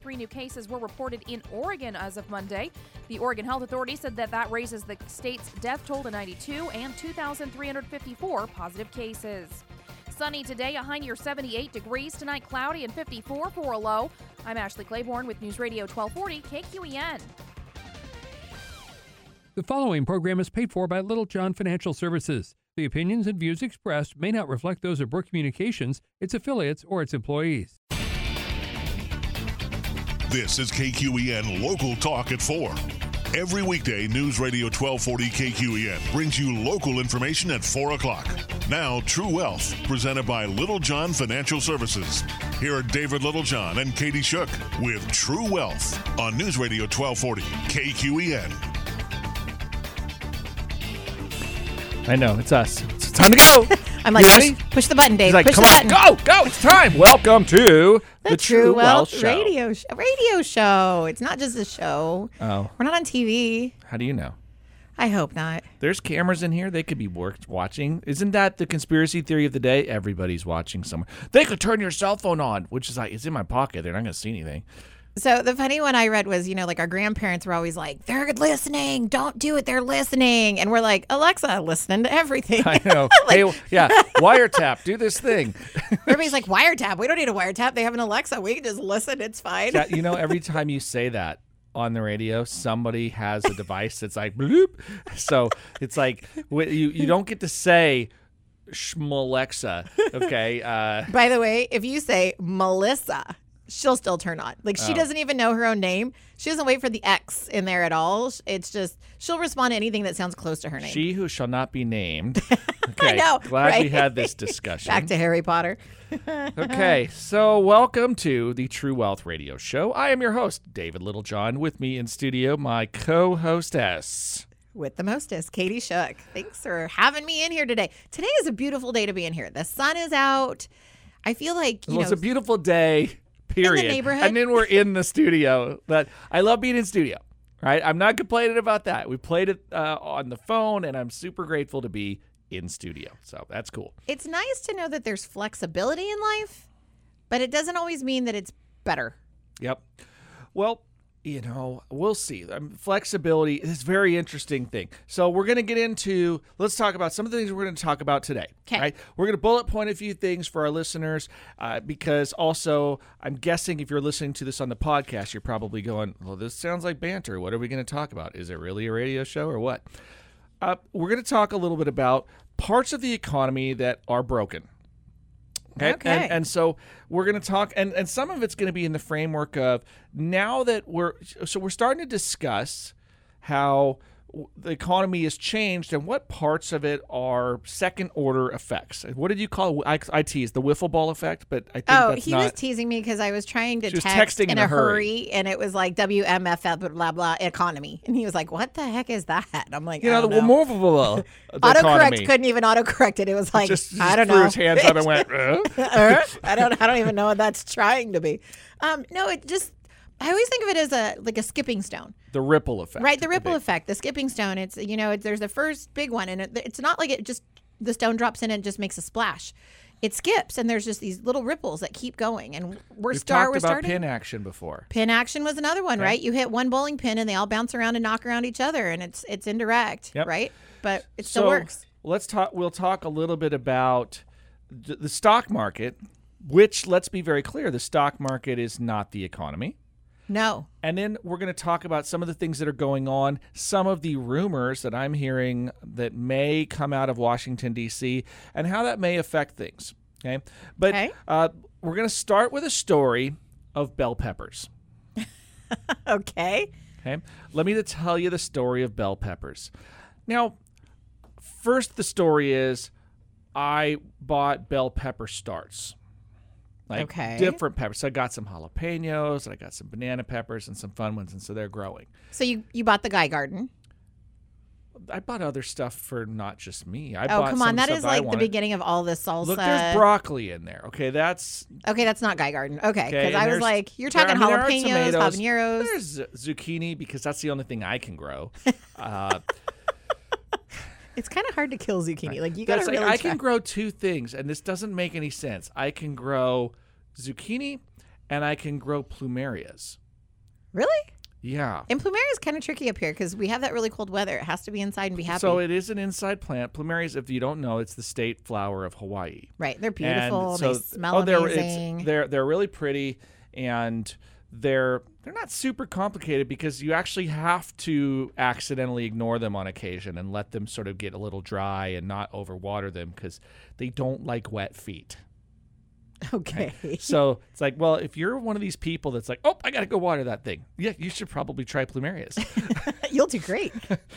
203 new cases were reported in Oregon as of Monday. The Oregon Health Authority said that raises the state's death toll to 92 and 2,354 positive cases. Sunny today, a high near 78 degrees. Tonight, cloudy and 54 for a low. I'm Ashley Claiborne with News Radio 1240 KQEN. The following program is paid for by Little John Financial Services. The opinions and views expressed may not reflect those of Brook Communications, its affiliates, or its employees. This is KQEN Local Talk at 4. Every weekday, News Radio 1240 KQEN brings you local information at 4 o'clock. Now, True Wealth, presented by Little John Financial Services. Here are David Littlejohn and Katie Shook with True Wealth on News Radio 1240 KQEN. I know, it's us. It's time to go. I'm like, push the button, Dave. He's like, push come the on, button. go, it's time. Welcome to the True Wealth Show. Radio show. It's not just a show. Oh. We're not on TV. How do you know? I hope not. There's cameras in here. They could be watching. Isn't that the conspiracy theory of the day? Everybody's watching somewhere. They could turn your cell phone on, which is like, it's in my pocket. They're not going to see anything. So the funny one I read was, like our grandparents were always like, they're listening. Don't do it. They're listening. And we're like, Alexa, listening to everything. I know. Hey, yeah, wiretap. Do this thing. Everybody's like, wiretap. We don't need a wiretap. They have an Alexa. We can just listen. It's fine. Yeah, every time you say that on the radio, somebody has a device that's like, bloop. So it's like, you don't get to say Schmalexa, okay? By the way, if you say Melissa, she'll still turn on. Like, she doesn't even know her own name. She doesn't wait for the X in there at all. It's just, she'll respond to anything that sounds close to her name. She who shall not be named. Okay, I know, glad we had this discussion. Back to Harry Potter. Okay, so welcome to the True Wealth Radio Show. I am your host, David Littlejohn. With me in studio, my co-hostess. With the mostest, Katie Shook. Thanks for having me in here today. Today is a beautiful day to be in here. The sun is out. I feel like, it's a beautiful day. Period. In the neighborhood. And then we're in the studio. But I love being in studio, right? I'm not complaining about that. We played it on the phone, and I'm super grateful to be in studio. So that's cool. It's nice to know that there's flexibility in life, but it doesn't always mean that it's better. Yep. Well, we'll see. Flexibility is a very interesting thing. So we're going to get into, let's talk about some of the things we're going to talk about today. Okay. Right? We're going to bullet point a few things for our listeners because also I'm guessing if you're listening to this on the podcast, you're probably going, well, this sounds like banter. What are we going to talk about? Is it really a radio show or what? We're going to talk a little bit about parts of the economy that are broken. Okay. And so we're going to talk, and some of it's going to be in the framework of now that we're starting to discuss how the economy has changed and what parts of it are second order effects. What did you call it? I teased the wiffle ball effect, but I think that's he was teasing me because I was trying to text in a hurry, and it was like WMFF blah blah economy, and he was like, "What the heck is that?" I'm like, the movable autocorrect couldn't even autocorrect it. It was like, just I don't threw know. His hands up and went. I don't even know what that's trying to be. No, it just. I always think of it as a skipping stone. The ripple effect. Right, the ripple effect, the skipping stone. It's there's the first big one, and it's not like it just the stone drops in and just makes a splash. It skips, and there's just these little ripples that keep going. And We've talked about starting. pin action before. Pin action was another one, right? You hit one bowling pin, and they all bounce around and knock around each other, and it's indirect, right? But it still works. Let's talk. We'll talk a little bit about the stock market, which let's be very clear: the stock market is not the economy. No. And then we're going to talk about some of the things that are going on, some of the rumors that I'm hearing that may come out of Washington, D.C., and how that may affect things. Okay. But we're going to start with a story of bell peppers. Okay. Let me tell you the story of bell peppers. Now, first, the story is I bought bell pepper starts. Different peppers. So I got some jalapenos, and I got some banana peppers and some fun ones, and so they're growing. So you bought the Guy Garden. I bought other stuff for not just me. Come on. That is like the beginning of all this salsa. Look, there's broccoli in there. Okay, that's not Guy Garden. Okay, because I was like, you're talking jalapenos, habaneros. There's zucchini because that's the only thing I can grow. It's kind of hard to kill zucchini. Like, you got to really I can grow two things, and this doesn't make any sense. I can grow zucchini, and I can grow plumerias. Really? Yeah. And plumeria is kind of tricky up here because we have that really cold weather. It has to be inside and be happy. So it is an inside plant. Plumerias, if you don't know, it's the state flower of Hawaii. Right. They're beautiful. And so, they smell amazing. They're really pretty, and they're not super complicated because you actually have to accidentally ignore them on occasion and let them sort of get a little dry and not overwater them because they don't like wet feet. Okay. So it's like, well, if you're one of these people that's like, oh, I got to go water that thing. Yeah, you should probably try plumerias. You'll do great.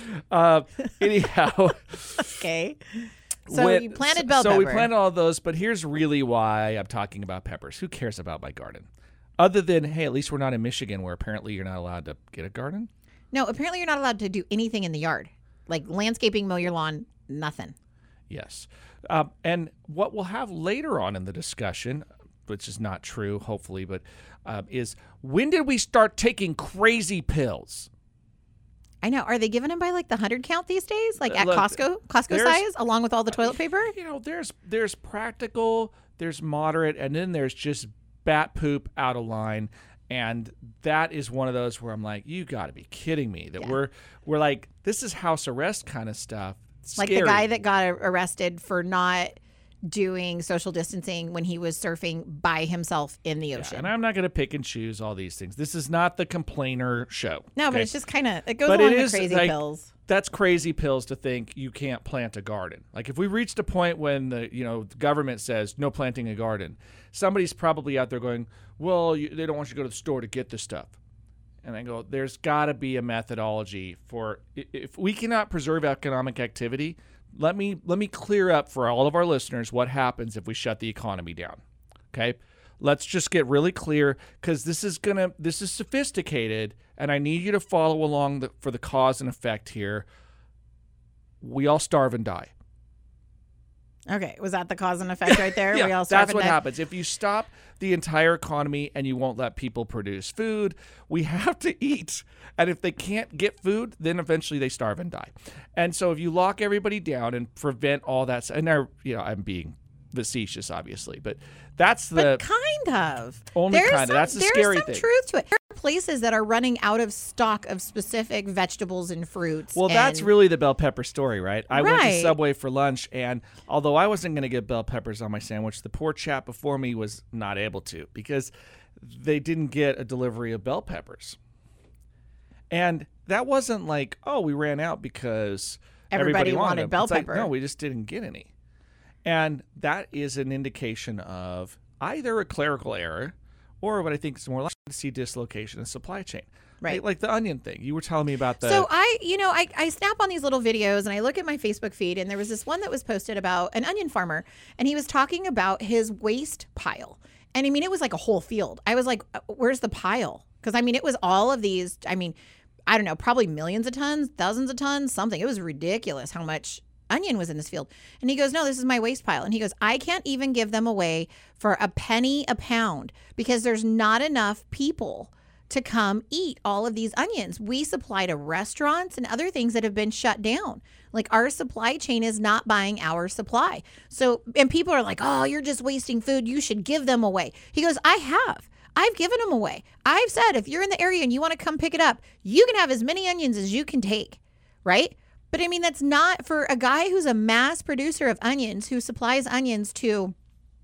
Anyhow. Okay. So you planted bell pepper. So we planted all those, but here's really why I'm talking about peppers. Who cares about my garden? Other than, hey, at least we're not in Michigan where apparently you're not allowed to get a garden. No, apparently you're not allowed to do anything in the yard. Like landscaping, mow your lawn, nothing. Yes. And what we'll have later on in the discussion, which is not true, hopefully, but is when did we start taking crazy pills? I know. Are they giving them by like the 100 count these days? Like at Look, Costco size, along with all the toilet paper? You know, there's practical, there's moderate, and then there's just bat poop out of line. And that is one of those where I'm like, you got to be kidding me. That we're like, this is house arrest kind of stuff. Like the guy that got arrested for not doing social distancing when he was surfing by himself in the ocean. And I'm not going to pick and choose all these things. This is not the complainer show. No, okay? but it's just kind of, it goes along with crazy pills. That's crazy pills to think you can't plant a garden. Like if we reached a point when the government says no planting a garden, somebody's probably out there going, well, they don't want you to go to the store to get this stuff. And I go, there's got to be a methodology for if we cannot preserve economic activity. Let me clear up for all of our listeners what happens if we shut the economy down. Okay, let's just get really clear because this is sophisticated, and I need you to follow along for the cause and effect here. We all starve and die. Okay, was that the cause and effect right there? Yeah, we all starve that's and what die? happens. If you stop the entire economy and you won't let people produce food, we have to eat. And if they can't get food, then eventually they starve and die. And so if you lock everybody down and prevent all that, and I'm being facetious, obviously, but that's the kind of only kind of. That's the scary thing. There's some truth to it. There are places that are running out of stock of specific vegetables and fruits. Well, that's really the bell pepper story, right? I went to Right. Subway for lunch, and although I wasn't going to get bell peppers on my sandwich, the poor chap before me was not able to because they didn't get a delivery of bell peppers. And that wasn't like, oh, we ran out because everybody wanted bell it's like, pepper. no, we just didn't get any. And that is an indication of either a clerical error or what I think is more likely to see dislocation in supply chain. Right. Like the onion thing. You were telling me about the... So I snap on these little videos and I look at my Facebook feed, and there was this one that was posted about an onion farmer, and he was talking about his waste pile. And I mean, it was like a whole field. I was like, where's the pile? Because I mean, it was all of these, I mean, I don't know, probably millions of tons, thousands of tons, something. It was ridiculous how much onion was in this field. And he goes, no, this is my waste pile. And he goes, I can't even give them away for a penny a pound because there's not enough people to come eat all of these onions. We supply to restaurants and other things that have been shut down. Like our supply chain is not buying our supply. So, and people are like, oh, you're just wasting food. You should give them away. He goes, I've given them away. I've said, if you're in the area and you want to come pick it up, you can have as many onions as you can take, right? But I mean, that's not for a guy who's a mass producer of onions, who supplies onions to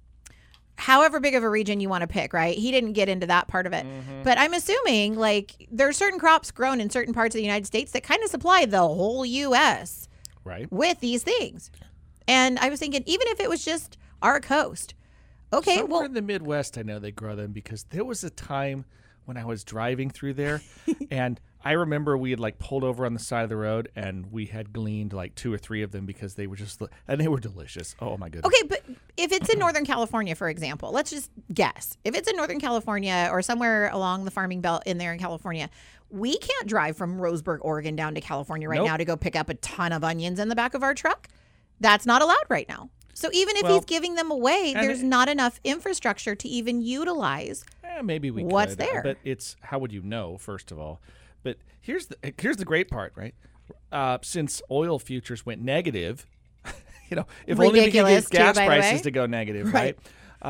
however big of a region you want to pick, right? He didn't get into that part of it. Mm-hmm. But I'm assuming like there are certain crops grown in certain parts of the United States that kind of supply the whole U.S. right with these things. And I was thinking, even if it was just our coast, okay, somewhere in the Midwest, I know they grow them because there was a time when I was driving through there and I remember we had like pulled over on the side of the road and we had gleaned like 2 or 3 of them because they were just, and they were delicious. Oh my goodness. Okay, but if it's in Northern California, for example, let's just guess. If it's in Northern California or somewhere along the farming belt in there in California, we can't drive from Roseburg, Oregon down to California right now to go pick up a ton of onions in the back of our truck. That's not allowed right now. So even if he's giving them away, there's not enough infrastructure to even utilize maybe we what's could, there. But it's, how would you know, first of all? But here's the great part, right? Since oil futures went negative, if only we could get gas prices to go negative, right?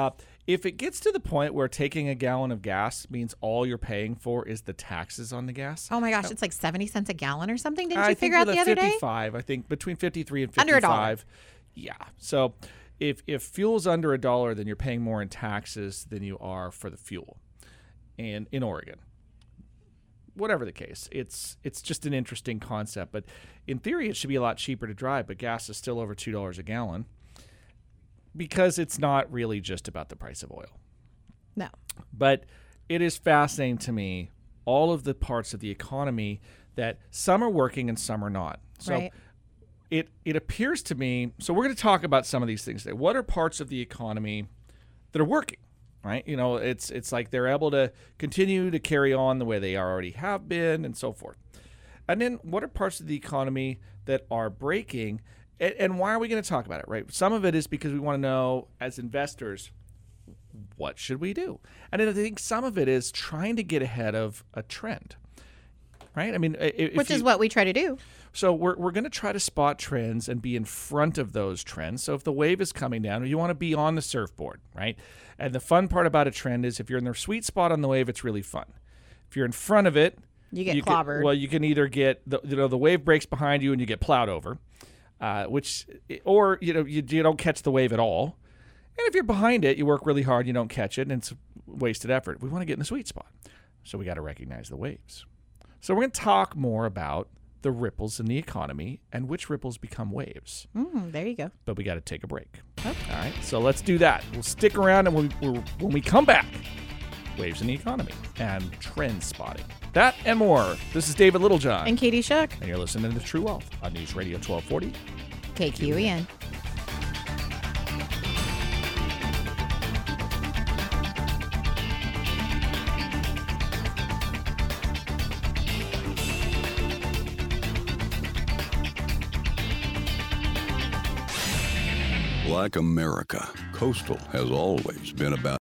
if it gets to the point where taking a gallon of gas means all you're paying for is the taxes on the gas. Oh my gosh, it's like 70 cents a gallon or something. Didn't I you think figure out the other day? 55, I think between 53 and 55. Under $1. Yeah. So if fuel's under $1, then you're paying more in taxes than you are for the fuel. And in Oregon. Whatever the case, it's just an interesting concept. But in theory, it should be a lot cheaper to drive, but gas is still over $2 a gallon because it's not really just about the price of oil. No. But it is fascinating to me, all of the parts of the economy that some are working and some are not. So Right. it appears to me, so we're going to talk about some of these things today. What are parts of the economy that are working? Right, it's like they're able to continue to carry on the way they already have been, and so forth. And then, what are parts of the economy that are breaking, and why are we going to talk about it? Right, some of it is because we want to know, as investors, what should we do? And then I think some of it is trying to get ahead of a trend. Right, I mean, Which is what we try to do. So we're going to try to spot trends and be in front of those trends. So if the wave is coming down, you want to be on the surfboard, right? And the fun part about a trend is if you're in the sweet spot on the wave, it's really fun. If you're in front of it, You get clobbered. You can either get the wave breaks behind you and you get plowed over, or you don't catch the wave at all. And if you're behind it, you work really hard, you don't catch it, and it's wasted effort. We want to get in the sweet spot, so we got to recognize the waves. So we're going to talk more about the ripples in the economy and which ripples become waves. There you go. But we got to take a break. Okay. All right, so let's do that. We'll stick around, and when we come back, waves in the economy and trend spotting. That and more. This is David Littlejohn. And Katie Shook. And you're listening to True Wealth on News Radio 1240. KQEN. Like America, Coastal has always been about.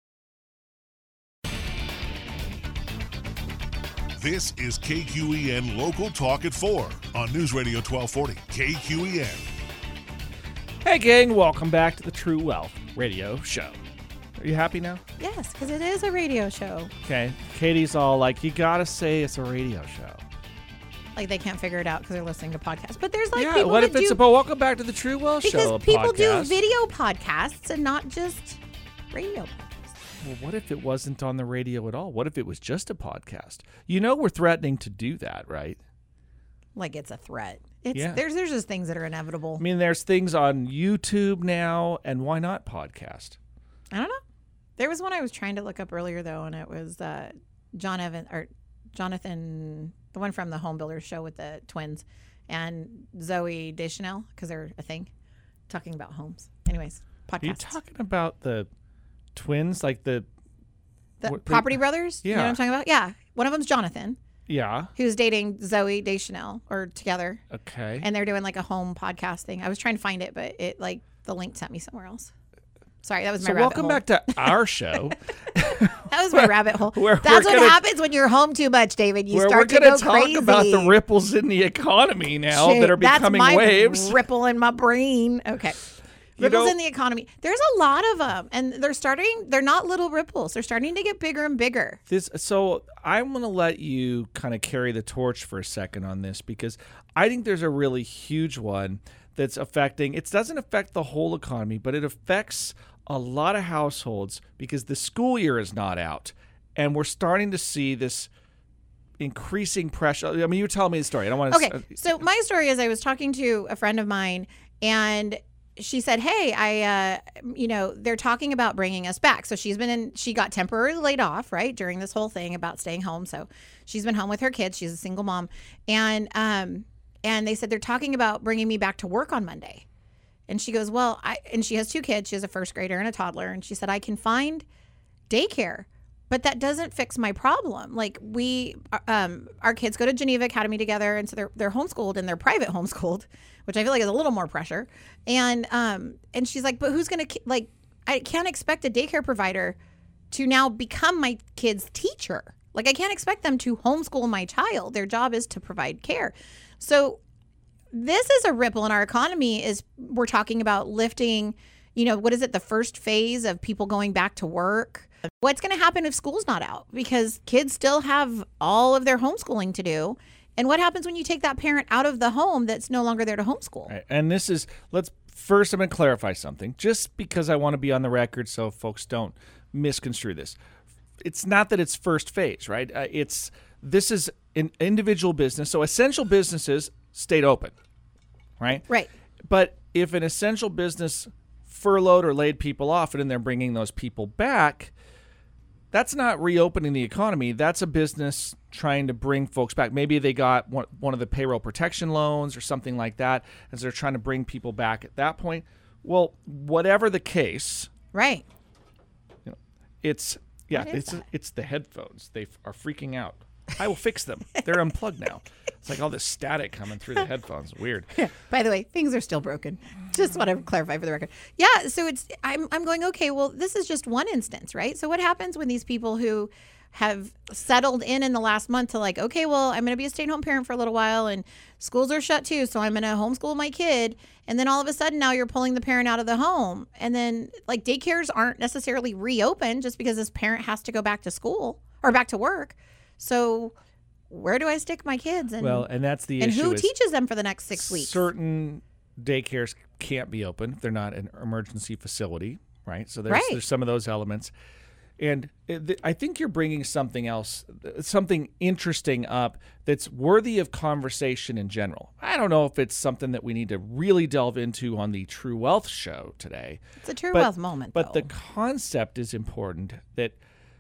This is KQEN Local Talk at 4 on News Radio 1240. KQEN. Hey, gang. Welcome back to the True Wealth Radio Show. Are you happy now? Yes, because it is a radio show. Okay. Katie's all like, you got to say it's a radio show. Like they can't figure it out because they're listening to podcasts. But there's like Yeah, people what that if it's do, about welcome back to the True Wealth Show? because people do podcast. video podcasts and not just radio podcasts. Well, what if it wasn't on the radio at all? What if it was just a podcast? You know we're threatening to do that, right? Like it's a threat. It's Yeah. there's just things that are inevitable. I mean, there's things on YouTube now, and why not podcast? I don't know. There was one I was trying to look up earlier though, and it was Jonathan, the one from the Home Builders show with the twins, and Zoe Deschanel, because they're a thing, talking about homes. Anyways, Are you podcasts. talking about the twins, like the Property Brothers? You know Yeah. what I'm talking about? Yeah. One of them's Jonathan, Yeah. who's dating Zoe Deschanel, or together, Okay. and they're doing like a home podcast thing. I was trying to find it, but it like the link sent me somewhere else. Sorry, that was my So rabbit welcome hole. back to our show. That was my rabbit hole. Where That's we're what gonna- happens when you're home too much, David. You where we're start to going go to talk crazy. about the ripples in the economy now that are becoming That's my waves. ripple in my brain. Okay. You Ripples know- in the economy. There's a lot of them, and they're not little ripples. They're starting to get bigger and bigger. So I'm going to let you kind of carry the torch for a second on this, because I think there's a really huge one that's affecting, it doesn't affect the whole economy, but it affects a lot of households because the school year is not out. And we're starting to see this increasing pressure. I mean, you were telling me the story. I don't want to. Okay. So my story is I was talking to a friend of mine, and she said, hey, they're talking about bringing us back. So she got temporarily laid off, right, during this whole thing about staying home. So she's been home with her kids. She's a single mom. And they said they're talking about bringing me back to work on Monday. And she goes, and she has two kids. She has a first grader and a toddler. And she said, I can find daycare, but that doesn't fix my problem. Like our kids go to Geneva Academy together. And so they're homeschooled, and they're private homeschooled, which I feel like is a little more pressure. And she's like, but who's going to, like, I can't expect a daycare provider to now become my kid's teacher. Like, I can't expect them to homeschool my child. Their job is to provide care. So this is a ripple in our economy. Is we're talking about lifting, what is it, the first phase of people going back to work? What's going to happen if school's not out? Because kids still have all of their homeschooling to do. And what happens when you take that parent out of the home that's no longer there to homeschool? Right. And this is, I'm going to clarify something, just because I want to be on the record so folks don't misconstrue this. It's not that it's first phase, right? This is an individual business. So essential businesses stayed open, right? Right. But if an essential business furloughed or laid people off and then they're bringing those people back, that's not reopening the economy. That's a business trying to bring folks back. Maybe they got one of the payroll protection loans or something like that, as they're trying to bring people back at that point. Well, whatever the case, right? It's the headphones. They are freaking out. I will fix them. They're unplugged now. It's like all this static coming through the headphones. Weird. By the way, things are still broken. Just want to clarify for the record. Yeah, so I'm going, okay, well, this is just one instance, right? So what happens when these people who have settled in the last month to like, okay, well, I'm going to be a stay-at-home parent for a little while and schools are shut too, so I'm going to homeschool my kid. And then all of a sudden now you're pulling the parent out of the home. And then like daycares aren't necessarily reopened just because this parent has to go back to school or back to work. So where do I stick my kids? And, and that's the and issue. And who teaches them for the next 6 weeks? Certain daycares can't be open. They're not an emergency facility, right? So there's some of those elements. And I think you're bringing something else, something interesting up that's worthy of conversation in general. I don't know if it's something that we need to really delve into on the True Wealth show today. It's a True Wealth moment, But though. the concept is important, that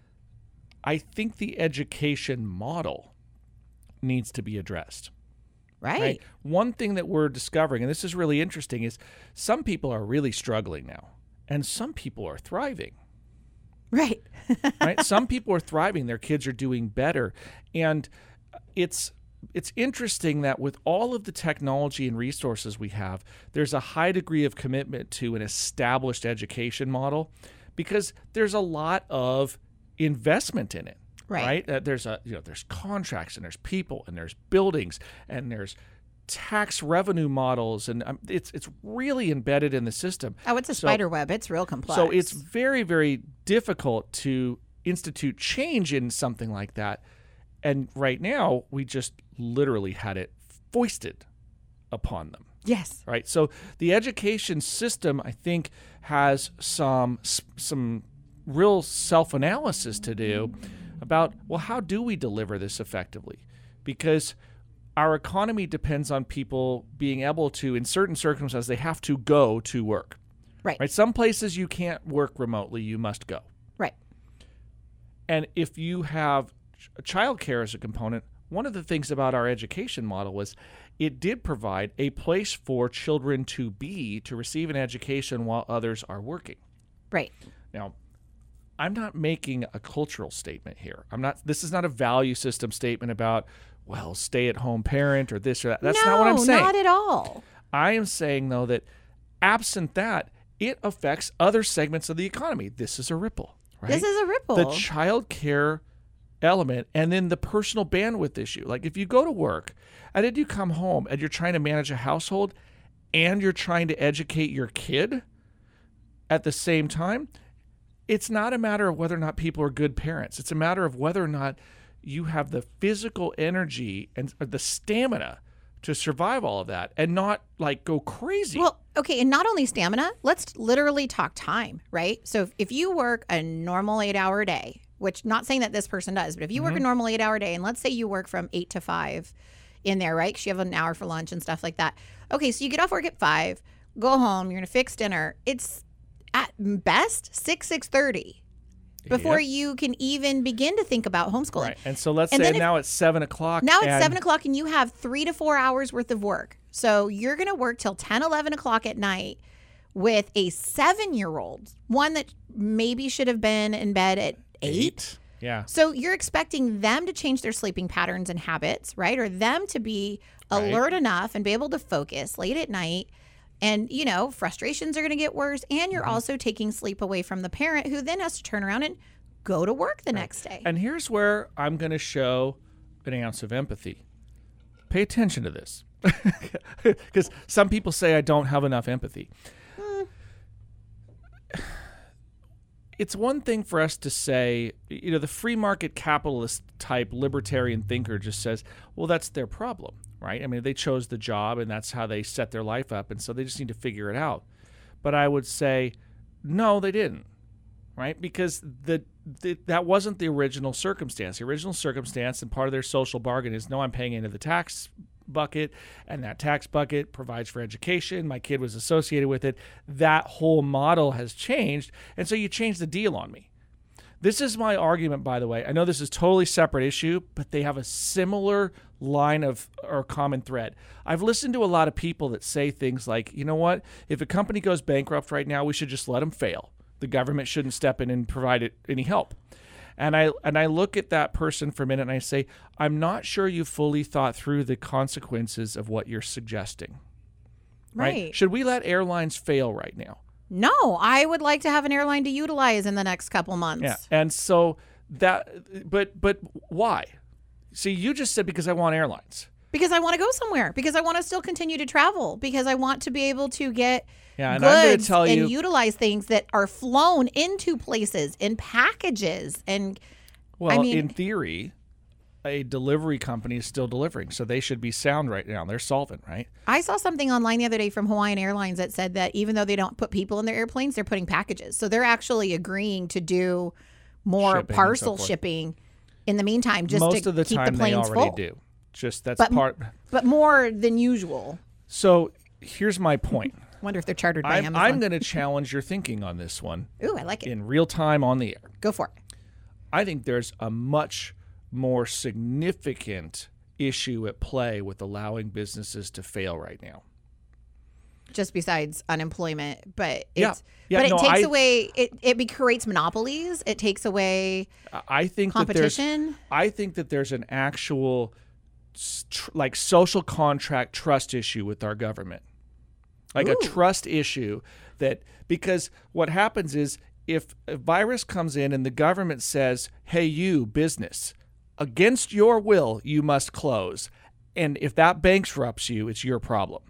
I think the education model needs to be addressed. Right. One thing that we're discovering, and this is really interesting, is some people are really struggling now, and some people are thriving. Right. Right. Some people are thriving. Their kids are doing better. And it's interesting that with all of the technology and resources we have, there's a high degree of commitment to an established education model because there's a lot of investment in it. Right. There's contracts and there's people and there's buildings and there's tax revenue models, and it's really embedded in the system. Oh, it's a spider web. It's real complex. So it's very, very difficult to institute change in something like that. And right now, we just literally had it foisted upon them. Yes. Right. So the education system, I think, has some real self-analysis to do about, well, how do we deliver this effectively? Because our economy depends on people being able to, in certain circumstances, they have to go to work. Right. Some places you can't work remotely, you must go. Right. And if you have childcare as a component, one of the things about our education model was it did provide a place for children to receive an education while others are working. Right. Now, I'm not making a cultural statement here. This is not a value system statement about, well, stay-at-home parent or this or that. That's not what I'm saying. No, not at all. I am saying, though, that absent that, it affects other segments of the economy. This is a ripple, right? This is a ripple. The child care element and then the personal bandwidth issue. Like if you go to work and then you come home and you're trying to manage a household and you're trying to educate your kid at the same time, it's not a matter of whether or not people are good parents. It's a matter of whether or not you have the physical energy and the stamina to survive all of that and not like go crazy. Well, okay, and not only stamina, let's literally talk time, right? So if you work a normal 8-hour day, which not saying that this person does, but if you work a normal 8-hour day, and let's say you work from 8 to 5 in there, right? Because you have an hour for lunch and stuff like that. Okay, so you get off work at 5, go home, you're going to fix dinner. It's at best 6:30. Before you can even begin to think about homeschooling. Right. And so let's say now it's 7 o'clock. Now it's 7 o'clock and you have 3 to 4 hours worth of work. So you're going to work till 10, 11 o'clock at night with a 7-year-old, one that maybe should have been in bed at 8. Yeah. So you're expecting them to change their sleeping patterns and habits, right? Or them to be alert enough and be able to focus late at night. And, frustrations are going to get worse. And you're also taking sleep away from the parent who then has to turn around and go to work the next day. And here's where I'm going to show an ounce of empathy. Pay attention to this. Because some people say I don't have enough empathy. it's one thing for us to say, the free market capitalist type libertarian thinker just says, well, that's their problem, right? I mean, they chose the job and that's how they set their life up, and so they just need to figure it out. But I would say, no, they didn't, right? Because that wasn't the original circumstance. The original circumstance and part of their social bargain is, no, I'm paying into the tax bucket, and that tax bucket provides for education. My kid was associated with it. That whole model has changed, and so you change the deal on me. This is my argument, by the way. I know this is a totally separate issue, but they have a similar line of or common thread. I've listened to a lot of people that say things like, you know what, if a company goes bankrupt right now, we should just let them fail. The government shouldn't step in and provide it any help. And I look at that person for a minute and I say, I'm not sure you fully thought through the consequences of what you're suggesting. Right. Should we let airlines fail right now? No, I would like to have an airline to utilize in the next couple months. Yeah. And so but why? See, you just said because I want airlines. Because I want to go somewhere. Because I want to still continue to travel. Because I want to be able to get and I'm going to goods tell you, and utilize things that are flown into places in packages. And well, I mean, in theory, a delivery company is still delivering, so they should be sound right now. They're solvent, right? I saw something online the other day from Hawaiian Airlines that said that even though they don't put people in their airplanes, they're putting packages. So they're actually agreeing to do more Shipping parcel and so forth. shipping in the meantime, just Most to of the keep time the they planes already full. do. Just that's But- part. But more than usual. So here's my point. Wonder if they're chartered by Amazon. I'm going to challenge your thinking on this one Ooh, I like it. in real time on the air. Go for it. I think there's a much more significant issue at play with allowing businesses to fail right now. Just besides unemployment, but Yeah. it's Yeah, but it no, takes away it creates monopolies. It takes away I think competition. I think that there's an actual like social contract trust issue with our government. Like a Ooh. trust issue that, because what happens is if a virus comes in and the government says, hey, you business, against your will, you must close. And if that bankrupts you, it's your problem.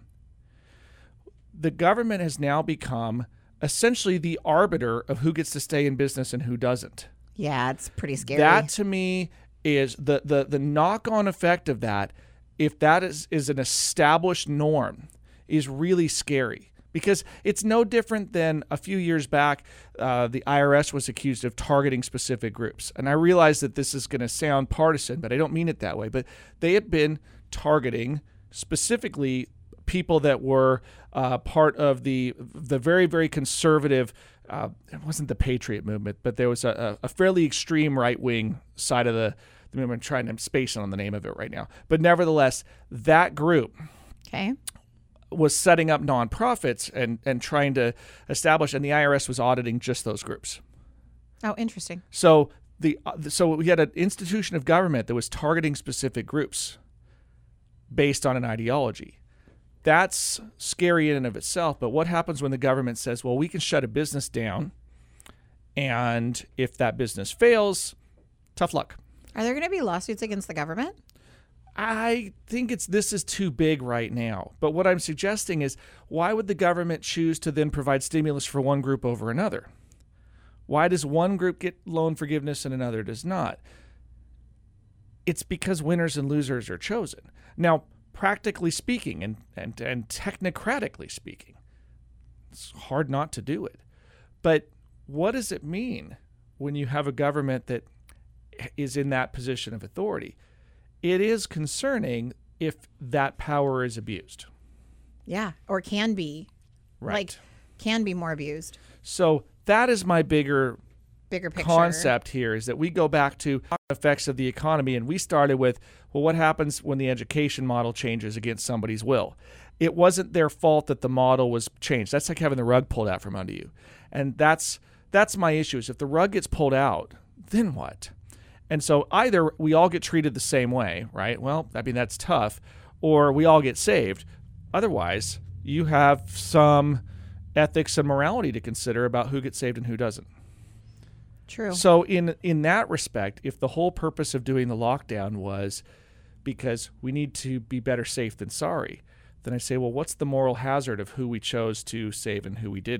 The government has now become essentially the arbiter of who gets to stay in business and who doesn't. Yeah, it's pretty scary. That to me is the knock-on effect of that, if that is an established norm, is really scary. Because it's no different than a few years back, the IRS was accused of targeting specific groups. And I realize that this is going to sound partisan, but I don't mean it that way. But they had been targeting specifically people that were part of the very, very conservative, it wasn't the Patriot movement, but there was a fairly extreme right-wing side of the movement. I'm trying to space on the name of it right now. But nevertheless, that group okay. was setting up nonprofits and trying to establish, and the IRS was auditing just those groups. Oh, interesting. So so we had an institution of government that was targeting specific groups based on an ideology. That's scary in and of itself, but what happens when the government says, well, we can shut a business down, and if that business fails, tough luck. Are there going to be lawsuits against the government? I think this is too big right now. But what I'm suggesting is, why would the government choose to then provide stimulus for one group over another? Why does one group get loan forgiveness and another does not? It's because winners and losers are chosen. Now, practically speaking and technocratically speaking, it's hard not to do it. But what does it mean when you have a government that is in that position of authority? It is concerning if that power is abused. Yeah, or can be. Right. Like, can be more abused. So that is my bigger Bigger picture. concept here, is that we go back to effects of the economy, and we started with, well, what happens when the education model changes against somebody's will? It wasn't their fault that the model was changed. That's like having the rug pulled out from under you. And that's my issue, is if the rug gets pulled out, then what? And so either we all get treated the same way, right? Well, I mean, that's tough. Or we all get saved. Otherwise, you have some ethics and morality to consider about who gets saved and who doesn't. True. So in that respect, if the whole purpose of doing the lockdown was because we need to be better safe than sorry, then I say, well, what's the moral hazard of who we chose to save and who we didn't?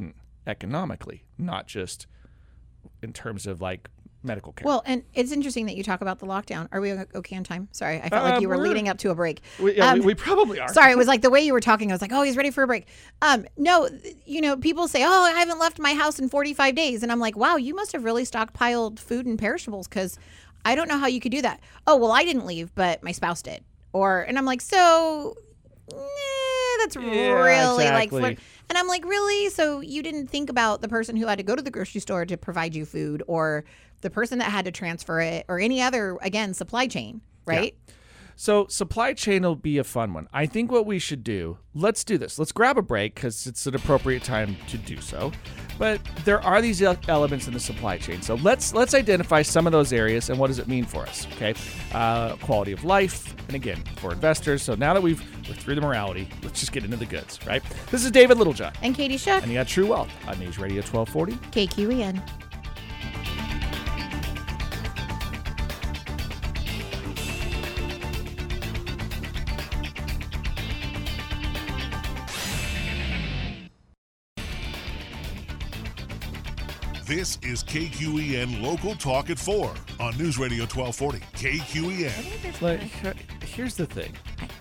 economically, not just in terms of like medical care. Well, and it's interesting that you talk about the lockdown. Are we okay on time? Sorry, I felt like you were leading up to a break. We probably are. Sorry, it was like the way you were talking. I was like, oh, he's ready for a break. No, people say, oh, I haven't left my house in 45 days. And I'm like, wow, you must have really stockpiled food and perishables because I don't know how you could do that. Oh, well, I didn't leave, but my spouse did. And I'm like, so that's really exactly. like, and I'm like, really? So you didn't think about the person who had to go to the grocery store to provide you food, or the person that had to transfer it, or any other, again, supply chain, right? Yeah. So supply chain will be a fun one. I think what we should do, let's do this. Let's grab a break because it's an appropriate time to do so. But there are these elements in the supply chain. So let's identify some of those areas and what does it mean for us, okay? Quality of life, and again, for investors. So now that we're through the morality, let's just get into the goods, right? This is David Littlejohn. And Katie Shuck. And you got True Wealth on News Radio 1240. KQEN. This is KQEN Local Talk at 4 on News Radio 1240. KQEN. Here's the thing.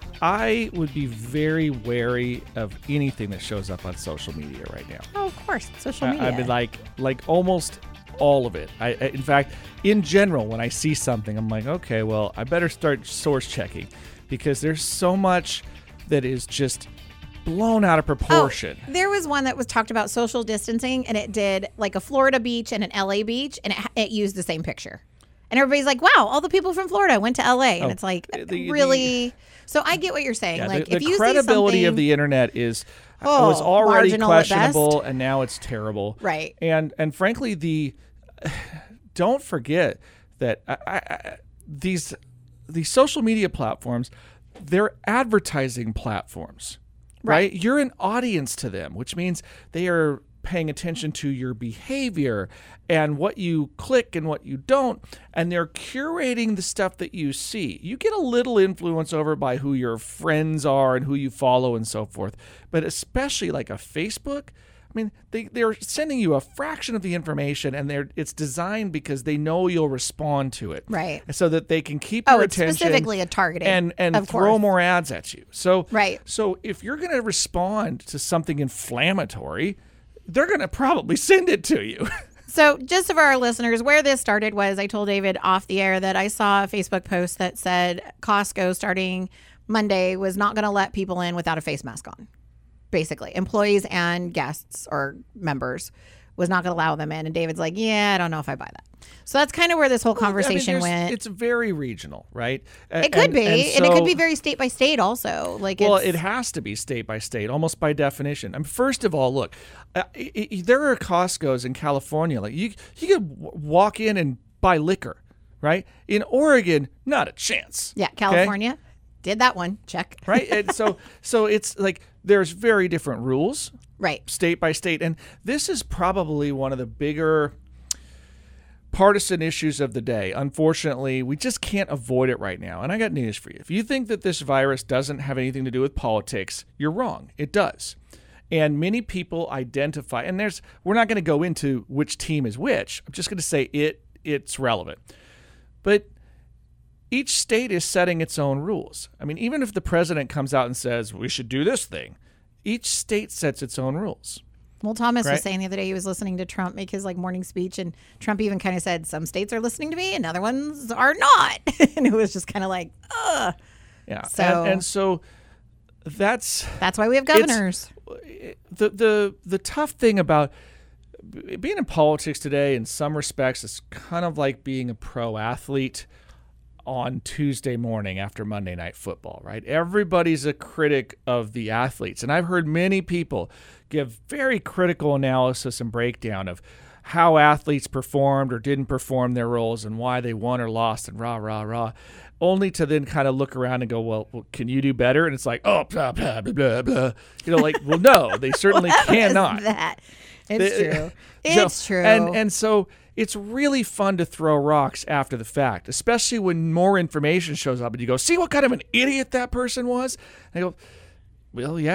I would be very wary of anything that shows up on social media right now. Oh, of course. Social media. I mean, like almost all of it. In fact, in general, when I see something, I'm like, okay, well, I better start source checking because there's so much that is just blown out of proportion. Oh, there was one that was talked about social distancing, and it did like a Florida beach and an LA beach, and it used the same picture. And everybody's like, wow, all the people from Florida went to LA. And it's like, really? So I get what you're saying. Yeah, like, the if you credibility see of the internet was already questionable, and now it's terrible. Right. And frankly, don't forget that these social media platforms, they're advertising platforms. Right? You're an audience to them, which means they are paying attention to your behavior and what you click and what you don't, and they're curating the stuff that you see. You get a little influence over by who your friends are and who you follow and so forth, but especially like a Facebook, I mean, they're sending you a fraction of the information, and it's designed because they know you'll respond to it, right? So that they can keep your it's attention, specifically a targeting, and throw more ads at you. So, right. So if you're going to respond to something inflammatory, they're going to probably send it to you. So just for our listeners, where this started was I told David off the air that I saw a Facebook post that said Costco starting Monday was not going to let people in without a face mask on. Basically, employees and guests or members was not going to allow them in. And David's like, yeah, I don't know if I buy that. So that's kind of where this whole conversation went. It's very regional, right? It could be. And it could be very state by state also. It has to be state by state, almost by definition. I mean, first of all, look, there are Costco's in California. Like you could walk in and buy liquor, right? In Oregon, not a chance. Yeah, California. Okay? Did that one. Check. Right? And so it's like there's very different rules. Right. State by state. And this is probably one of the bigger partisan issues of the day. Unfortunately, we just can't avoid it right now. And I got news for you. If you think that this virus doesn't have anything to do with politics, you're wrong. It does. And many people identify, and we're not going to go into which team is which. I'm just going to say it's relevant. But each state is setting its own rules. I mean, even if the president comes out and says, we should do this thing, each state sets its own rules. Well, Thomas was saying the other day he was listening to Trump make his morning speech, and Trump even kind of said, some states are listening to me and other ones are not. And it was just kind of like, ugh. Yeah. So, so that's why we have governors. The tough thing about being in politics today, in some respects, is kind of like being a pro athlete on Tuesday morning after Monday Night Football, right? Everybody's a critic of the athletes. And I've heard many people give very critical analysis and breakdown of how athletes performed or didn't perform their roles and why they won or lost and rah, only to then kind of look around and go, well, can you do better? And it's like, oh, blah, blah, blah, blah, blah. Well, no, they certainly cannot. It's true. It's true. And so it's really fun to throw rocks after the fact, especially when more information shows up and you go, see what kind of an idiot that person was? And I go, well, yeah.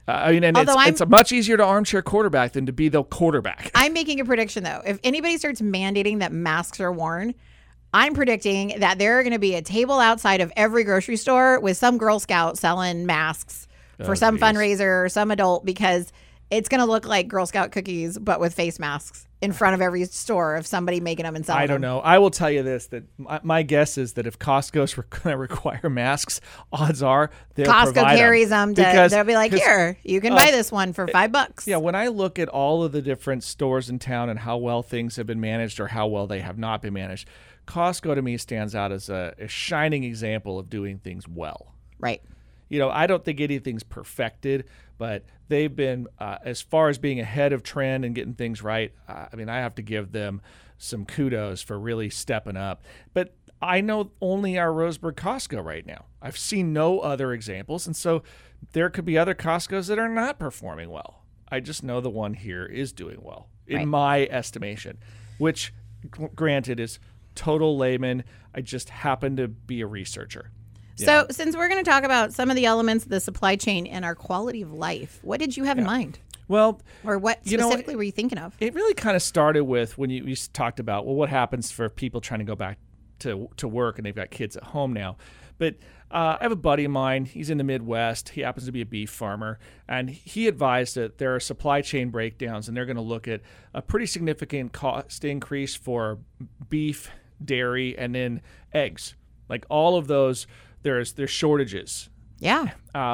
I mean, and it's much easier to armchair quarterback than to be the quarterback. I'm making a prediction, though. If anybody starts mandating that masks are worn, I'm predicting that there are going to be a table outside of every grocery store with some Girl Scout selling masks for some fundraiser or some adult, because it's going to look like Girl Scout cookies, but with face masks in front of every store of somebody making them and selling them. I don't know. I will tell you this, that my guess is that if Costco's going to require masks, odds are they'll provide Costco carries them. They'll be like, here, you can buy this one for $5. Yeah, when I look at all of the different stores in town and how well things have been managed or how well they have not been managed, Costco to me stands out as a shining example of doing things well. Right. You know, I don't think anything's perfected, but they've been, as far as being ahead of trend and getting things right, I mean, I have to give them some kudos for really stepping up. But I know only our Roseburg Costco right now. I've seen no other examples, and so there could be other Costcos that are not performing well. I just know the one here is doing well, in my estimation, which, granted, is total layman. I just happen to be a researcher. So since we're going to talk about some of the elements of the supply chain and our quality of life, what did you have in mind? Well, or what specifically were you thinking of? It really kind of started with when you talked about, well, what happens for people trying to go back to work and they've got kids at home now. But I have a buddy of mine. He's in the Midwest. He happens to be a beef farmer. And he advised that there are supply chain breakdowns, and they're going to look at a pretty significant cost increase for beef, dairy, and then eggs. Like all of those, there's shortages. Yeah.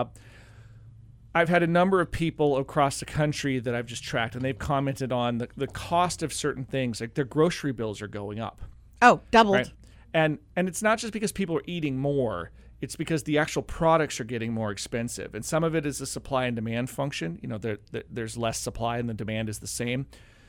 I've had a number of people across the country that I've just tracked, and they've commented on the cost of certain things. Like their grocery bills are going up. Oh, doubled. Right? And it's not just because people are eating more. It's because the actual products are getting more expensive. And some of it is a supply and demand function. You know, there's less supply and the demand is the same.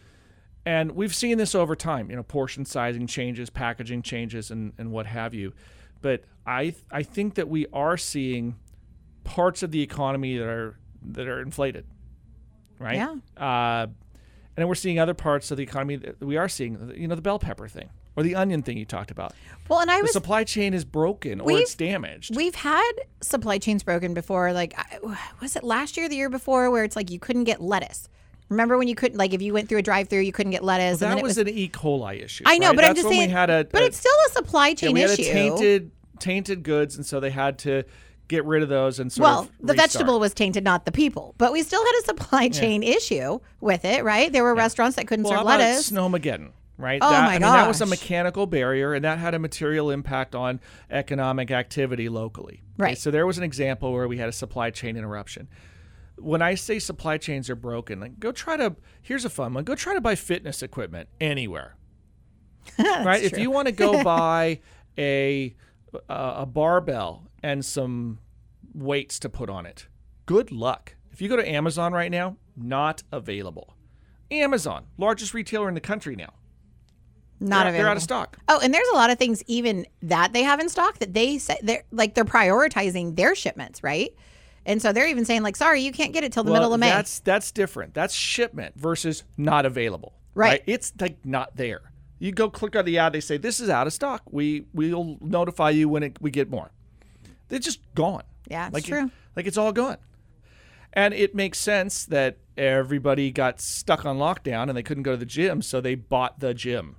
And we've seen this over time, you know, portion sizing changes, packaging changes, and what have you. But I think that we are seeing parts of the economy that are inflated, right? Yeah. And we're seeing other parts of the economy that we are seeing, you know, the bell pepper thing or the onion thing you talked about. Well, and the supply chain is broken or it's damaged. We've had supply chains broken before. Like, was it last year or the year before where it's like you couldn't get lettuce? Remember when you couldn't, like, if you went through a drive-through, you couldn't get lettuce? Well, that was an E. coli issue. I know, right? but I'm just saying. But it's still a supply chain issue. We had tainted goods, and so they had to get rid of those and sort of the vegetable was tainted, not the people. But we still had a supply chain issue with it, right? There were restaurants that couldn't serve lettuce. Snowmageddon, right? Oh, my gosh. That was a mechanical barrier, and that had a material impact on economic activity locally. Right. Okay, so there was an example where we had a supply chain interruption. When I say supply chains are broken, like here's a fun one. Go try to buy fitness equipment anywhere. Right? True. If you want to go buy a barbell and some weights to put on it, good luck. If you go to Amazon right now, not available. Amazon, largest retailer in the country now. Not available. They're out of stock. Oh, and there's a lot of things even that they have in stock that they say they're prioritizing their shipments, right? And so they're even saying, like, sorry, you can't get it till the middle of May. That's different. That's shipment versus not available. Right. It's like not there. You go click on the ad, they say, this is out of stock. We'll notify you when we get more. They're just gone. Yeah, it's true. It's all gone. And it makes sense that everybody got stuck on lockdown and they couldn't go to the gym, so they bought the gym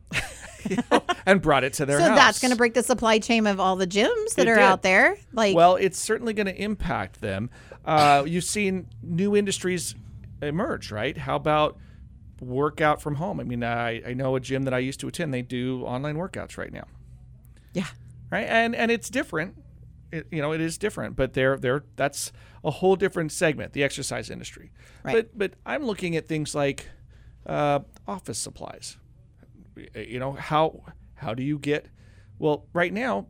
and brought it to their house. So that's going to break the supply chain of all the gyms that are out there. Well, it's certainly going to impact them. You've seen new industries emerge, right? How about workout from home? I mean, I know a gym that I used to attend. They do online workouts right now. Yeah. Right, and it's different. It is different, but that's a whole different segment, the exercise industry. Right. But I'm looking at things like office supplies. You know, how do you get? Well, right now,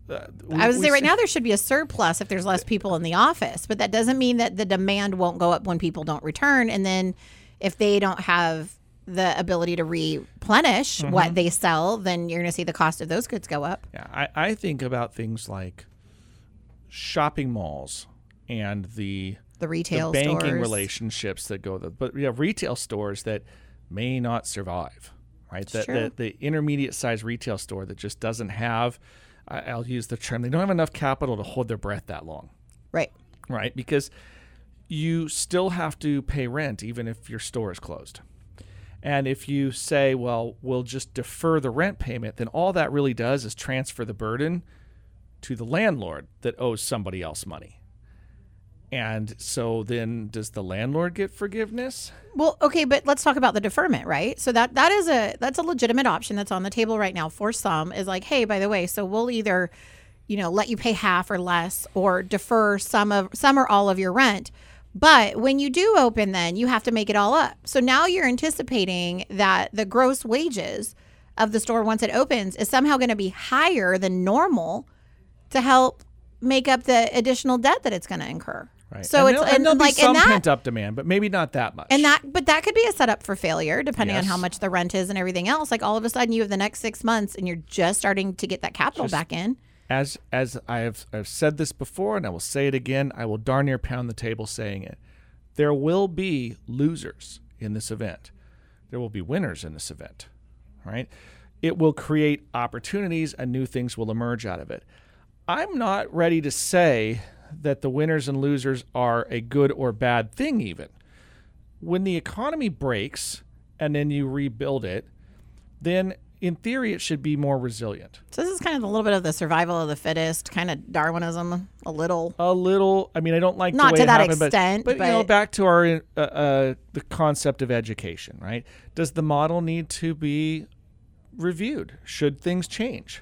I was say right now there should be a surplus if there's less people in the office, but that doesn't mean that the demand won't go up when people don't return, and then if they don't have the ability to replenish what they sell, then you're going to see the cost of those goods go up. Yeah, I think about things like shopping malls and the retail banking stores. Relationships that go with it. But we have retail stores that may not survive, right? The intermediate size retail store that just doesn't have, I'll use the term, they don't have enough capital to hold their breath that long. Right. Right? Because you still have to pay rent even if your store is closed. And if you say, well, we'll just defer the rent payment, then all that really does is transfer the burden to the landlord that owes somebody else money. And so then does the landlord get forgiveness? Well, okay, but let's talk about the deferment, right? So that's a legitimate option that's on the table right now for some, is like, hey, by the way, so we'll either, let you pay half or less, or defer some or all of your rent. But when you do open, then you have to make it all up. So now you're anticipating that the gross wages of the store once it opens is somehow going to be higher than normal to help make up the additional debt that it's going to incur. Right. So there'll be some pent-up demand, but maybe not that much. But that could be a setup for failure, depending on how much the rent is and everything else. Like all of a sudden, you have the next 6 months, and you're just starting to get that capital back in. As I've said this before, and I will say it again, I will darn near pound the table saying it. There will be losers in this event. There will be winners in this event, right? It will create opportunities, and new things will emerge out of it. I'm not ready to say that the winners and losers are a good or bad thing even. When the economy breaks and then you rebuild it, then in theory it should be more resilient. So this is kind of a little bit of the survival of the fittest, kind of Darwinism, a little. I mean, I don't like not the way to that happened, extent, but back to our the concept of education, right? Does the model need to be reviewed? Should things change?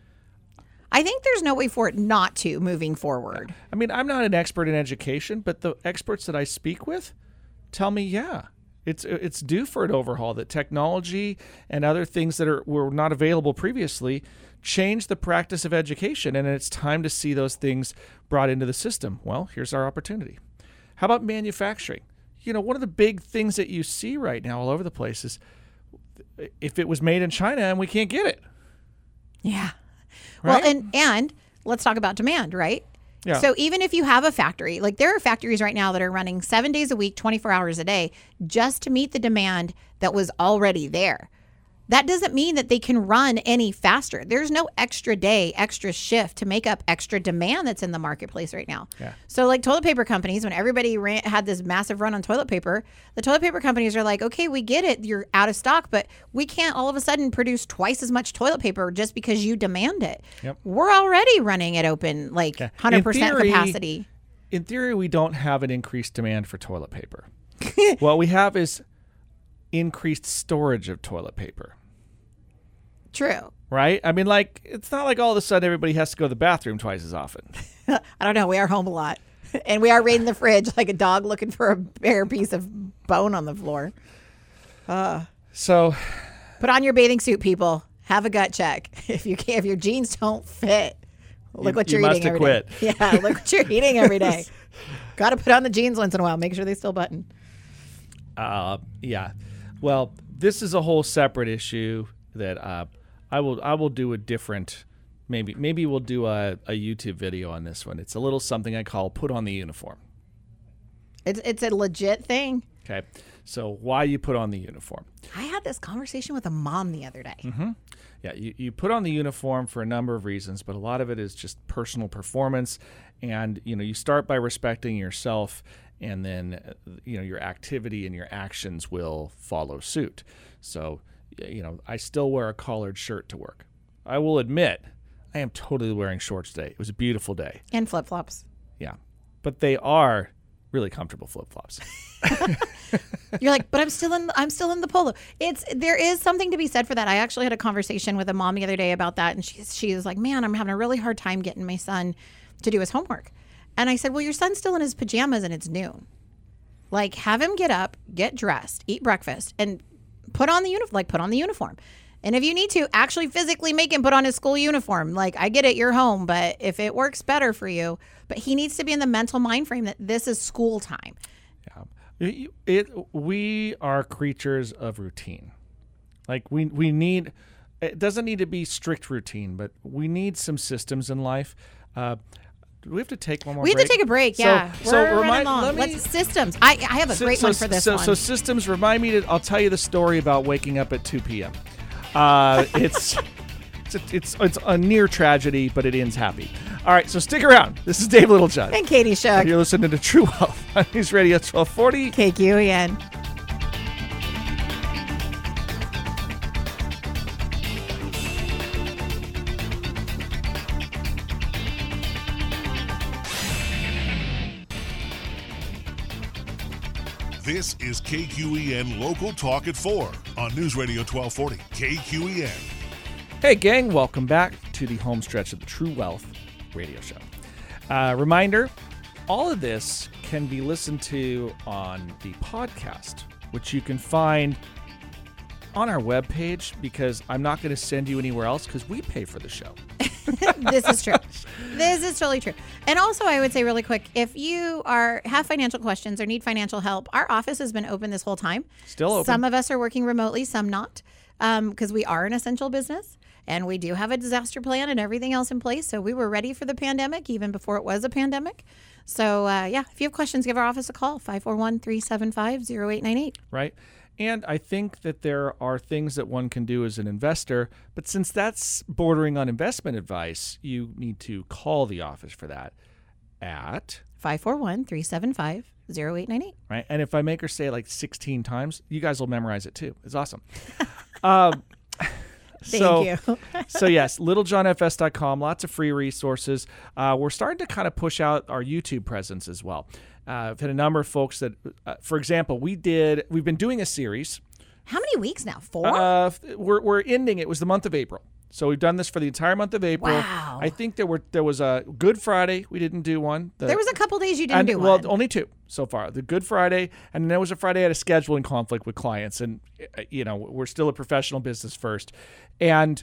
I think there's no way for it not to moving forward. I mean, I'm not an expert in education, but the experts that I speak with tell me, it's due for an overhaul, that technology and other things that were not available previously change the practice of education, and it's time to see those things brought into the system. Well, here's our opportunity. How about manufacturing? One of the big things that you see right now all over the place is if it was made in China and we can't get it. Yeah. Right? Well, and let's talk about demand, right? Yeah. So even if you have a factory, like there are factories right now that are running 7 days a week, 24 hours a day, just to meet the demand that was already there. That doesn't mean that they can run any faster. There's no extra day, extra shift to make up extra demand that's in the marketplace right now. Yeah. So like toilet paper companies, when everybody had this massive run on toilet paper, the toilet paper companies are like, okay, we get it, you're out of stock, but we can't all of a sudden produce twice as much toilet paper just because you demand it. Yep. We're already running it open, like 100% capacity. In theory, we don't have an increased demand for toilet paper. What we have is increased storage of toilet paper. True. Right? I mean, it's not like all of a sudden everybody has to go to the bathroom twice as often. I don't know. We are home a lot. And we are raiding the fridge like a dog looking for a bare piece of bone on the floor. So put on your bathing suit, people. Have a gut check. If your jeans don't fit, look what you're eating every day. Yeah, look what you're eating every day. Got to put on the jeans once in a while. Make sure they still button. Yeah. Well, this is a whole separate issue that I will do a different. Maybe we'll do a YouTube video on this one. It's a little something I call "Put on the Uniform." It's a legit thing. Okay, so why you put on the uniform? I had this conversation with a mom the other day. Mm-hmm. Yeah, you put on the uniform for a number of reasons, but a lot of it is just personal performance, and you start by respecting yourself, and then your activity and your actions will follow suit. So I still wear a collared shirt to work. I will admit I am totally wearing shorts today. It was a beautiful day. And flip-flops. Yeah, but they are really comfortable flip-flops. You're like, but I'm still in the polo. There is something to be said for that. I actually had a conversation with a mom the other day about that, and she was like, man, I'm having a really hard time getting my son to do his homework. And I said, well, your son's still in his pajamas and it's noon. Like, have him get up, get dressed, eat breakfast, and put on the uniform. And if you need to, actually physically make him put on his school uniform. Like, I get it, you're home, but if it works better for you, but he needs to be in the mental mind frame that this is school time. Yeah. We are creatures of routine. Like we need, it doesn't need to be strict routine, but we need some systems in life. Do we have to take one more break? We have to take a break, yeah. We're running long. Systems. I have a great one for this one. So systems, remind me I'll tell you the story about waking up at 2 p.m. It's a near tragedy, but it ends happy. All right, so stick around. This is Dave Littlejohn. And Katie Shuck. You're listening to True Wealth. on News Radio 1240. KQEN. This is KQEN Local Talk at 4 on News Radio 1240. KQEN. Hey, gang, welcome back to the home stretch of the True Wealth radio show. Reminder, all of this can be listened to on the podcast, which you can find on our webpage, because I'm not going to send you anywhere else because we pay for the show. This is true. This is totally true. And also, I would say really quick, if you have financial questions or need financial help, our office has been open this whole time. Still open. Some of us are working remotely, some not, because we are an essential business. And we do have a disaster plan and everything else in place. So we were ready for the pandemic even before it was a pandemic. So, if you have questions, give our office a call, 541-375-0898. Right. And I think that there are things that one can do as an investor. But since that's bordering on investment advice, you need to call the office for that at 541-375-0898. Right. And if I make her say it like 16 times, you guys will memorize it too. It's awesome. Thank you. So yes, littlejohnfs.com, lots of free resources. We're starting to kind of push out our YouTube presence as well. I've had a number of folks that, for example, we've been doing a series. How many weeks now? 4? We're ending. It was the month of April. So we've done this for the entire month of April. Wow. I think there was a Good Friday. We didn't do one. There was a couple days you didn't do one. one. Well, only 2 so far. The Good Friday, and then there was a Friday I had a scheduling conflict with clients. And, we're still a professional business first. And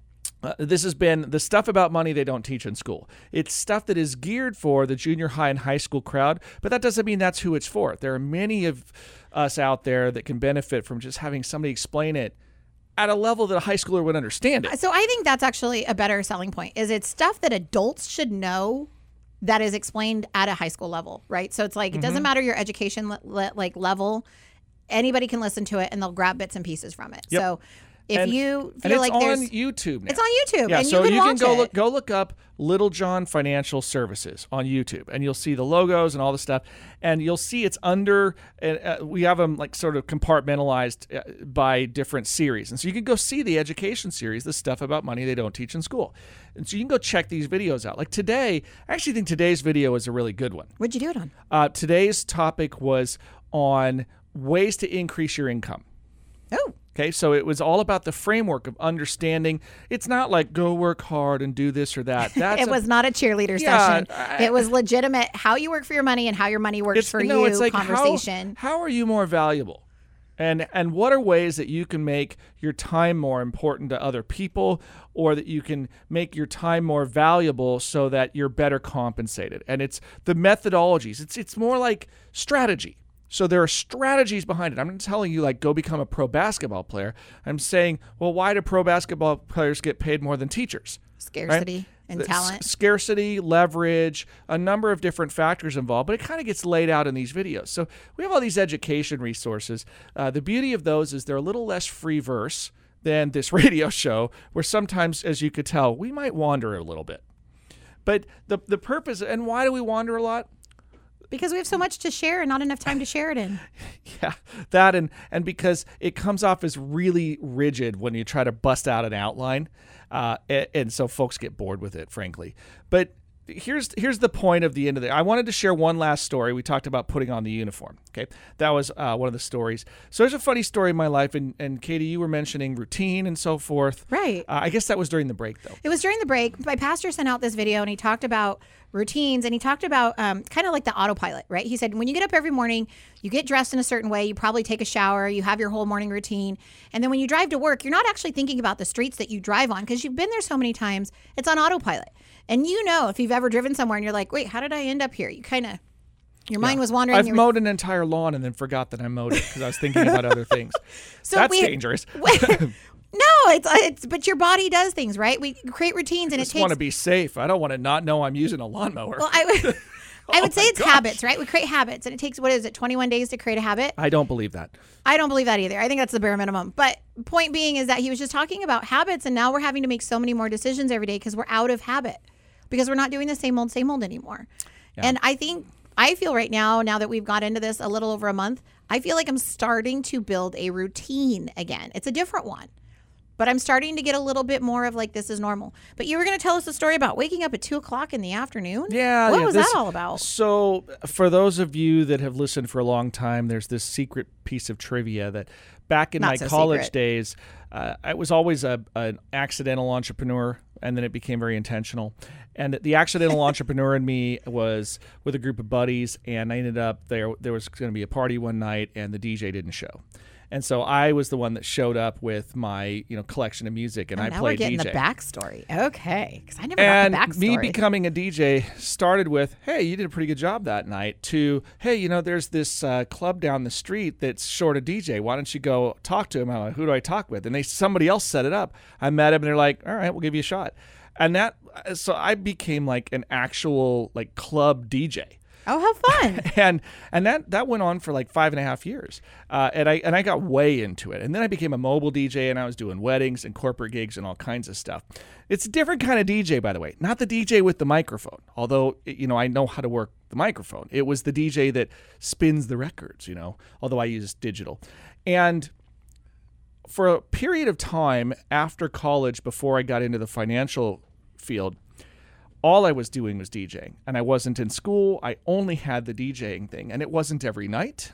this has been the stuff about money they don't teach in school. It's stuff that is geared for the junior high and high school crowd, but that doesn't mean that's who it's for. There are many of us out there that can benefit from just having somebody explain it at a level that a high schooler would understand it. So I think that's actually a better selling point, is it's stuff that adults should know that is explained at a high school level, right? So it's like, it doesn't matter your education level. Anybody can listen to it and they'll grab bits and pieces from it. Yep. So if you and feel it's like on YouTube now. It's on YouTube, Yeah, and so you can watch go look up Little John Financial Services on YouTube, and you'll see the logos and all the stuff, and you'll see it's under. We have them like sort of compartmentalized by different series, and so you can go see the education series, the stuff about money they don't teach in school, and so you can go check these videos out. Like today, I actually think today's video is a really good one. What'd you do it on? Today's topic was on ways to increase your income. Oh. Okay, so it was all about the framework of understanding. It's not like go work hard and do this or that. It was not a cheerleader session. It was legitimate how you work for your money and how your money works for you. It's like conversation. How are you more valuable? And what are ways that you can make your time more important to other people, or that you can make your time more valuable so that you're better compensated? And it's the methodologies. It's more like strategy. So there are strategies behind it. I'm not telling you, like, go become a pro basketball player. I'm saying, well, why do pro basketball players get paid more than teachers? Scarcity right? and talent. Scarcity, leverage, a number of different factors involved, but it kind of gets laid out in these videos. So we have all these education resources. The beauty of those is they're a little less free verse than this radio show, where sometimes, as you could tell, we might wander a little bit. But the purpose, and why do we wander a lot? Because we have so much to share and not enough time to share it in. Yeah, that and because it comes off as really rigid when you try to bust out an outline, and so folks get bored with it, frankly. But here's the point of the end of it. I wanted to share one last story. We talked about putting on the uniform. Okay, that was one of the stories. So there's a funny story in my life, and Katie, you were mentioning routine and so forth. Right. I guess that was during the break, though. It was during the break. My pastor sent out this video, and he talked about routines, and he talked about kind of like the autopilot, right? He said, when you get up every morning, you get dressed in a certain way, you probably take a shower, you have your whole morning routine, and then when you drive to work, you're not actually thinking about the streets that you drive on because you've been there so many times, it's on autopilot. And you know, if you've ever driven somewhere and you're like, wait, how did I end up here? You kind of, your mind was wandering. I've mowed an entire lawn and then forgot that I mowed it because I was thinking about other things. So that's dangerous. No, it's but your body does things, right? We create routines, and I just want to be safe. I don't want to not know I'm using a lawnmower. Well, I would say it's habits, right? We create habits, and it takes, 21 days to create a habit? I don't believe that. I don't believe that either. I think that's the bare minimum. But point being is that he was just talking about habits, and now we're having to make so many more decisions every day because we're out of habit, because we're not doing the same old anymore. Yeah. And I think I feel right now that we've got into this a little over a month, I feel like I'm starting to build a routine again. It's a different one. But I'm starting to get a little bit more of like, this is normal. But you were going to tell us a story about waking up at 2:00 in the afternoon? Yeah. What was that all about? So for those of you that have listened for a long time, there's this secret piece of trivia that back in Not my so college secret. days, I was always an accidental entrepreneur, and then it became very intentional. And the accidental entrepreneur in me was with a group of buddies, and I ended up there was going to be a party one night, and the DJ didn't show. And so I was the one that showed up with my, collection of music, and I now played we're getting DJ. the backstory. Okay, because I never And got the backstory. me becoming a DJ started with, hey, you did a pretty good job that night, to, hey, there's this club down the street that's short a DJ. Why don't you go talk to him? I'm like, who do I talk with? And somebody else set it up. I met him, and they're like, all right, we'll give you a shot. And so I became like an actual like club DJ. Oh, how fun. and that went on for like 5.5 years. And I got way into it. And then I became a mobile DJ, and I was doing weddings and corporate gigs and all kinds of stuff. It's a different kind of DJ, by the way. Not the DJ with the microphone, although, I know how to work the microphone. It was the DJ that spins the records, although I use digital. And for a period of time after college, before I got into the financial field, all I was doing was DJing, and I wasn't in school. I only had the DJing thing, and it wasn't every night,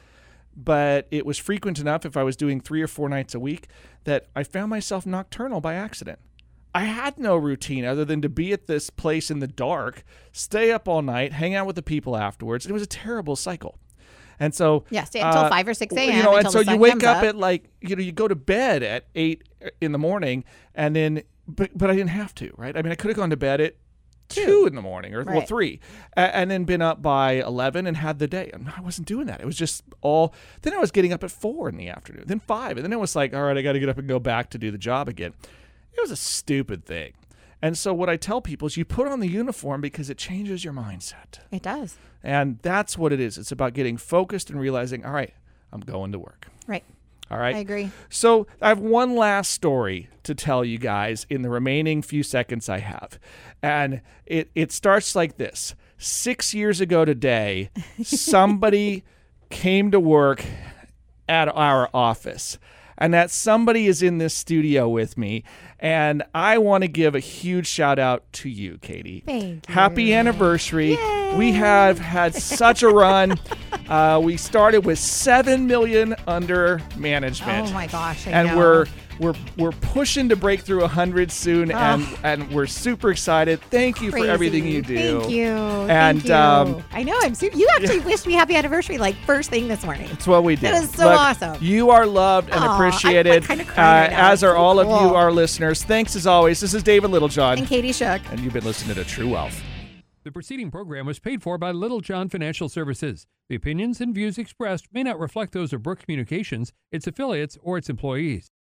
but it was frequent enough if I was doing 3 or 4 nights a week that I found myself nocturnal by accident. I had no routine other than to be at this place in the dark, stay up all night, hang out with the people afterwards. It was a terrible cycle. And so Yeah, stay until 5 or 6 a.m. and until so the sun you wake comes up at like, you go to bed at 8 in the morning, and then, but I didn't have to, right? I mean, I could have gone to bed at 2 in the morning, or Right. 3, and then been up by 11 and had the day. And I wasn't doing that. It was just then I was getting up at 4 in the afternoon, then 5. And then it was like, all right, I got to get up and go back to do the job again. It was a stupid thing. And so what I tell people is you put on the uniform because it changes your mindset. It does. And that's what it is. It's about getting focused and realizing, all right, I'm going to work. Right. All right. I agree. So I have one last story to tell you guys in the remaining few seconds I have. And it starts like this. 6 years ago today, somebody came to work at our office. And that somebody is in this studio with me. And I want to give a huge shout out to you, Katie. Thank you. Happy anniversary. Yay. We have had such a run. We started with 7 million under management. Oh my gosh, I and know. we're pushing to break through 100 soon, and we're super excited. Thank you for everything you do. Thank you. And Thank you. I know you actually wished me happy anniversary like first thing this morning. It's what we do. That was so awesome. You are loved and Aw, appreciated, I'm kind of crying right now. as are It's all so of cool. you, our listeners. Thanks as always. This is David Littlejohn, And Katie Shook. and you've been listening to True Wealth. The preceding program was paid for by Little John Financial Services. The opinions and views expressed may not reflect those of Brook Communications, its affiliates, or its employees.